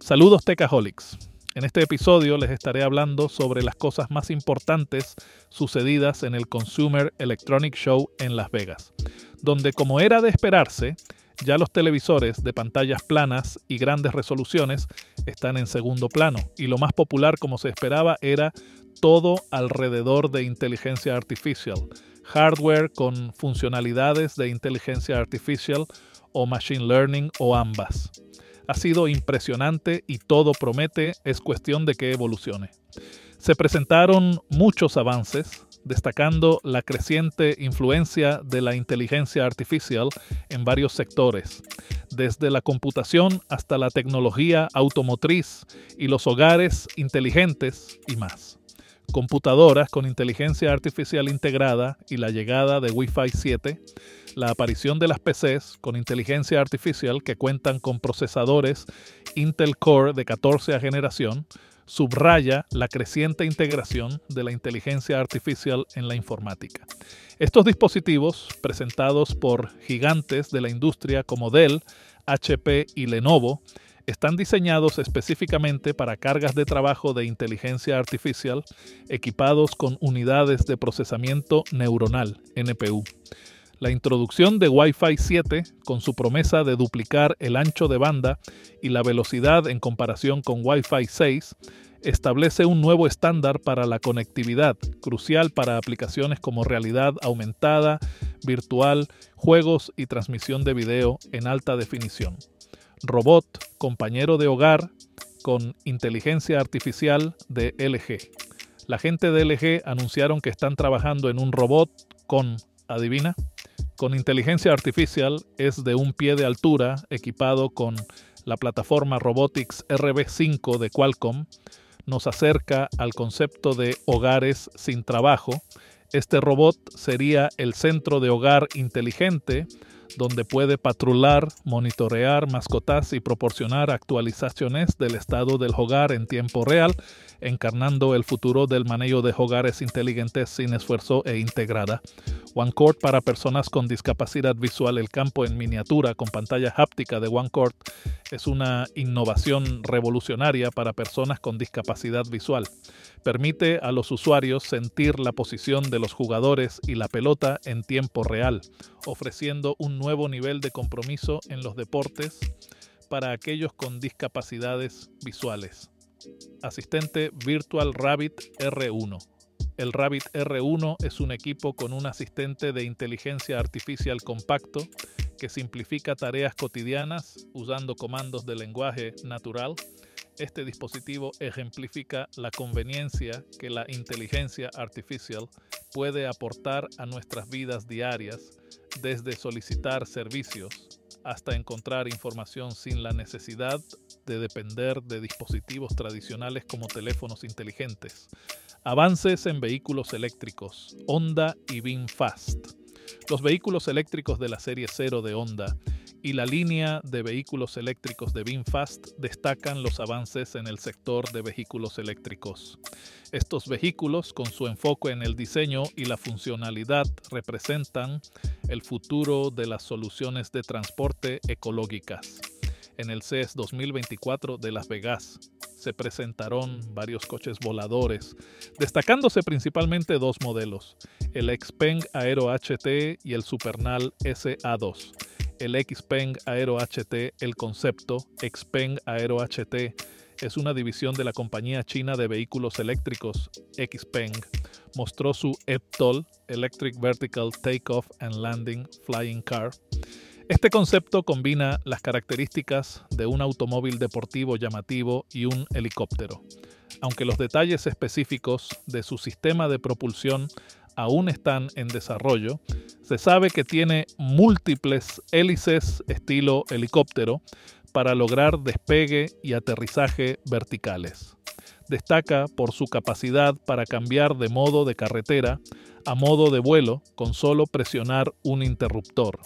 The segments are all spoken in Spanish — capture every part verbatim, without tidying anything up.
Saludos Techaholics. En este episodio les estaré hablando sobre las cosas más importantes sucedidas en el Consumer Electronic Show en Las Vegas, donde, como era de esperarse, ya los televisores de pantallas planas y grandes resoluciones están en segundo plano, y lo más popular, como se esperaba, era todo alrededor de inteligencia artificial, hardware con funcionalidades de inteligencia artificial o machine learning o ambas. Ha sido impresionante y todo promete, es cuestión de que evolucione. Se presentaron muchos avances, destacando la creciente influencia de la inteligencia artificial en varios sectores, desde la computación hasta la tecnología automotriz y los hogares inteligentes y más. Computadoras con inteligencia artificial integrada y la llegada de Wi-Fi siete, la aparición de las P Cs con inteligencia artificial que cuentan con procesadores Intel Core de catorce generación, subraya la creciente integración de la inteligencia artificial en la informática. Estos dispositivos, presentados por gigantes de la industria como Dell, H P y Lenovo, están diseñados específicamente para cargas de trabajo de inteligencia artificial equipados con unidades de procesamiento neuronal, N P U. La introducción de Wi-Fi siete, con su promesa de duplicar el ancho de banda y la velocidad en comparación con Wi-Fi seis, establece un nuevo estándar para la conectividad, crucial para aplicaciones como realidad aumentada, virtual, juegos y transmisión de video en alta definición. Robot, compañero de hogar, con inteligencia artificial de L G. La gente de L G anunciaron que están trabajando en un robot con, adivina, con inteligencia artificial, es de un pie de altura, equipado con la plataforma Robotics R B cinco de Qualcomm. Nos acerca al concepto de hogares sin trabajo. Este robot sería el centro de hogar inteligente, donde puede patrullar, monitorear mascotas y proporcionar actualizaciones del estado del hogar en tiempo real, encarnando el futuro del manejo de hogares inteligentes sin esfuerzo e integrada. OneCourt para personas con discapacidad visual. El campo en miniatura con pantalla háptica de OneCourt es una innovación revolucionaria para personas con discapacidad visual. Permite a los usuarios sentir la posición de los jugadores y la pelota en tiempo real, ofreciendo un nuevo nivel de compromiso en los deportes para aquellos con discapacidades visuales. Asistente Virtual Rabbit R uno. El Rabbit R uno es un equipo con un asistente de inteligencia artificial compacto que simplifica tareas cotidianas usando comandos de lenguaje natural. Este dispositivo ejemplifica la conveniencia que la inteligencia artificial puede aportar a nuestras vidas diarias, desde solicitar servicios hasta encontrar información sin la necesidad de depender de dispositivos tradicionales como teléfonos inteligentes. Avances en vehículos eléctricos, Honda y VinFast. Los vehículos eléctricos de la serie cero de Honda y la línea de vehículos eléctricos de VinFast destacan los avances en el sector de vehículos eléctricos. Estos vehículos, con su enfoque en el diseño y la funcionalidad, representan el futuro de las soluciones de transporte ecológicas. En el C E S dos mil veinticuatro de Las Vegas se presentaron varios coches voladores, destacándose principalmente dos modelos, el Xpeng Aero H T y el Supernal S A dos. El Xpeng Aero H T, el concepto Xpeng Aero H T, es una división de la compañía china de vehículos eléctricos Xpeng. Mostró su E V TOL, Electric Vertical Takeoff and Landing Flying Car. Este concepto combina las características de un automóvil deportivo llamativo y un helicóptero. Aunque los detalles específicos de su sistema de propulsión aún están en desarrollo, se sabe que tiene múltiples hélices estilo helicóptero para lograr despegue y aterrizaje verticales. Destaca por su capacidad para cambiar de modo de carretera a modo de vuelo con solo presionar un interruptor.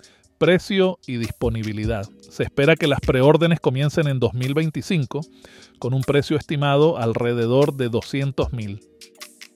Precio y disponibilidad. Se espera que las preórdenes comiencen en dos mil veinticinco con un precio estimado alrededor de doscientos mil.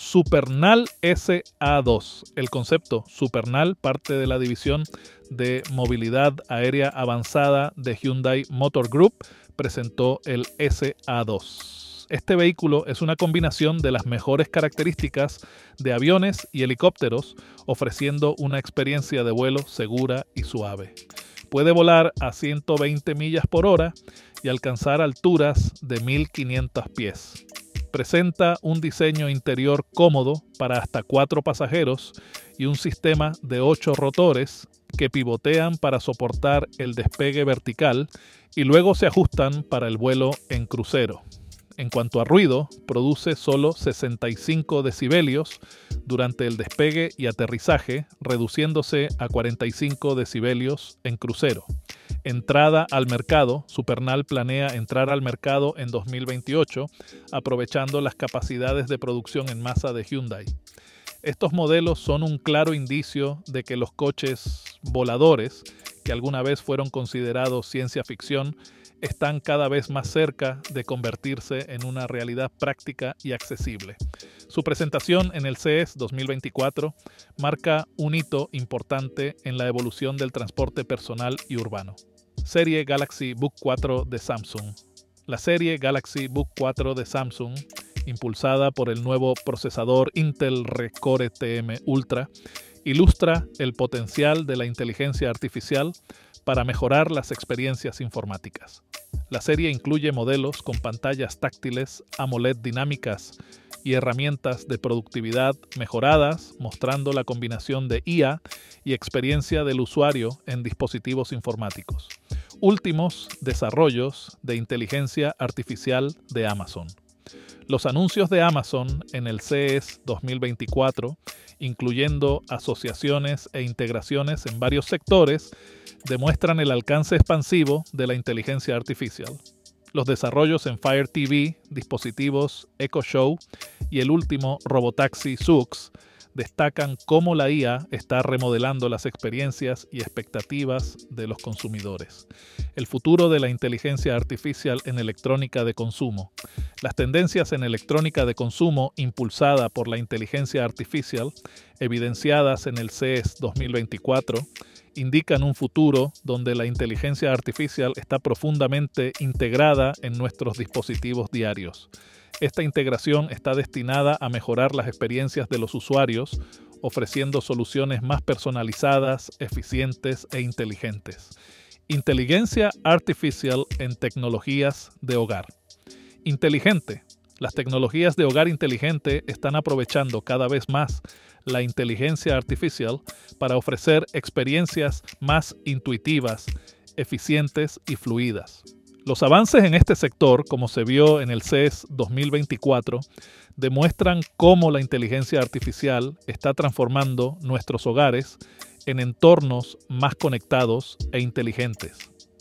Supernal S A dos. El concepto Supernal, parte de la división de movilidad aérea avanzada de Hyundai Motor Group, presentó el S A dos. Este vehículo es una combinación de las mejores características de aviones y helicópteros, ofreciendo una experiencia de vuelo segura y suave. Puede volar a ciento veinte millas por hora y alcanzar alturas de mil quinientos pies. Presenta un diseño interior cómodo para hasta cuatro pasajeros y un sistema de ocho rotores que pivotean para soportar el despegue vertical y luego se ajustan para el vuelo en crucero. En cuanto a ruido, produce solo sesenta y cinco decibelios durante el despegue y aterrizaje, reduciéndose a cuarenta y cinco decibelios en crucero. Entrada al mercado. Supernal planea entrar al mercado en dos mil veintiocho, aprovechando las capacidades de producción en masa de Hyundai. Estos modelos son un claro indicio de que los coches voladores, que alguna vez fueron considerados ciencia ficción, están cada vez más cerca de convertirse en una realidad práctica y accesible. Su presentación en el C E S dos mil veinticuatro marca un hito importante en la evolución del transporte personal y urbano. Serie Galaxy Book cuatro de Samsung. La serie Galaxy Book cuatro de Samsung, impulsada por el nuevo procesador Intel Core T M Ultra, ilustra el potencial de la inteligencia artificial para mejorar las experiencias informáticas. La serie incluye modelos con pantallas táctiles AMOLED dinámicas y herramientas de productividad mejoradas, mostrando la combinación de I A y experiencia del usuario en dispositivos informáticos. Últimos desarrollos de inteligencia artificial de Amazon. Los anuncios de Amazon en el C E S dos mil veinticuatro, incluyendo asociaciones e integraciones en varios sectores, demuestran el alcance expansivo de la inteligencia artificial. Los desarrollos en Fire T V, dispositivos Echo Show y el último Robotaxi Zoox destacan cómo la I A está remodelando las experiencias y expectativas de los consumidores. El futuro de la inteligencia artificial en electrónica de consumo. Las tendencias en electrónica de consumo impulsada por la inteligencia artificial, evidenciadas en el C E S dos mil veinticuatro, indican un futuro donde la inteligencia artificial está profundamente integrada en nuestros dispositivos diarios. Esta integración está destinada a mejorar las experiencias de los usuarios, ofreciendo soluciones más personalizadas, eficientes e inteligentes. Inteligencia artificial en tecnologías de hogar. Inteligente. Las tecnologías de hogar inteligente están aprovechando cada vez más la inteligencia artificial para ofrecer experiencias más intuitivas, eficientes y fluidas. Los avances en este sector, como se vio en el C E S dos mil veinticuatro, demuestran cómo la inteligencia artificial está transformando nuestros hogares en entornos más conectados e inteligentes.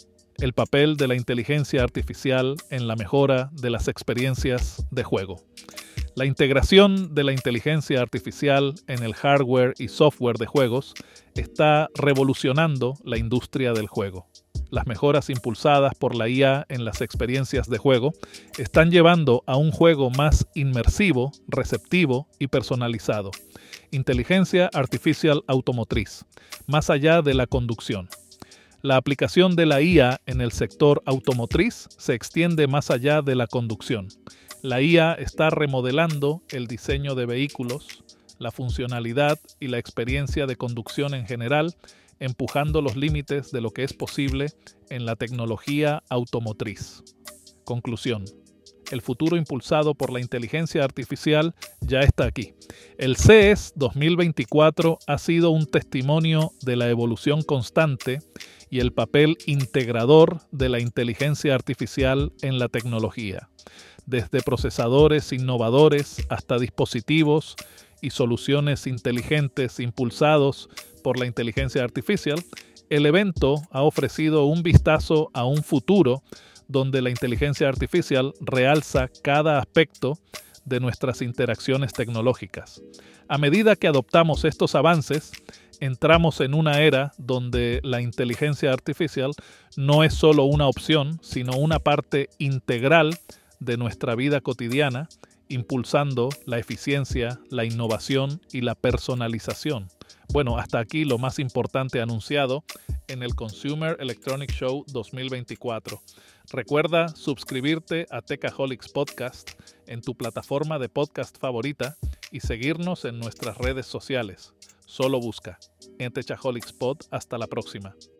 El papel de la inteligencia artificial en la mejora de las experiencias de juego. La integración de la inteligencia artificial en el hardware y software de juegos está revolucionando la industria del juego. Las mejoras impulsadas por la I A en las experiencias de juego están llevando a un juego más inmersivo, receptivo y personalizado. Inteligencia artificial automotriz, más allá de la conducción. La aplicación de la I A en el sector automotriz se extiende más allá de la conducción. La I A está remodelando el diseño de vehículos, la funcionalidad y la experiencia de conducción en general, empujando los límites de lo que es posible en la tecnología automotriz. Conclusión. El futuro impulsado por la inteligencia artificial ya está aquí. El C E S dos mil veinticuatro ha sido un testimonio de la evolución constante y el papel integrador de la inteligencia artificial en la tecnología. Desde procesadores innovadores hasta dispositivos y soluciones inteligentes impulsados por la inteligencia artificial, el evento ha ofrecido un vistazo a un futuro donde la inteligencia artificial realza cada aspecto de nuestras interacciones tecnológicas. A medida que adoptamos estos avances, entramos en una era donde la inteligencia artificial no es solo una opción, sino una parte integral de nuestra vida cotidiana impulsando la eficiencia, la innovación y la personalización. Bueno, hasta aquí lo más importante anunciado en el Consumer Electronics Show dos mil veinticuatro. Recuerda suscribirte a Techaholics Podcast en tu plataforma de podcast favorita y seguirnos en nuestras redes sociales. Solo busca en Techaholics Pod. Hasta la próxima.